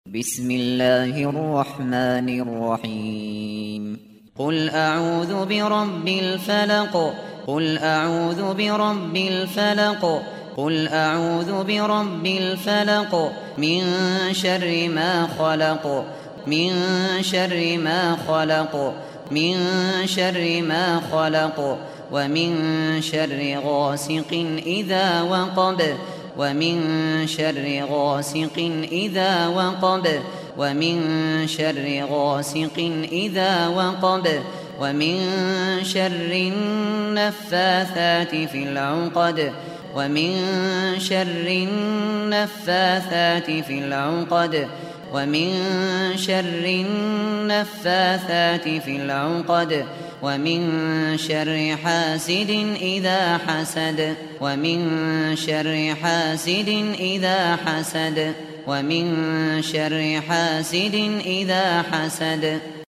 بسم الله الرحمن الرحيم قل أعوذ برب الفلق قل أعوذ برب الفلق قل أعوذ برب الفلق من شر ما خلق من شر ما خلق من شر ما خلق ومن شر غاسق إذا وقب ومن شر غاسق إذا وقب ومن شر غاسق إذا وقب ومن شر النفاثات في العقد ومن شر النفاثات في العقد ومن شر النفاثات في العقد ومن شر حاسد إذا حسد ومن شر حاسد إذا حسد ومن شر حاسد إذا حسد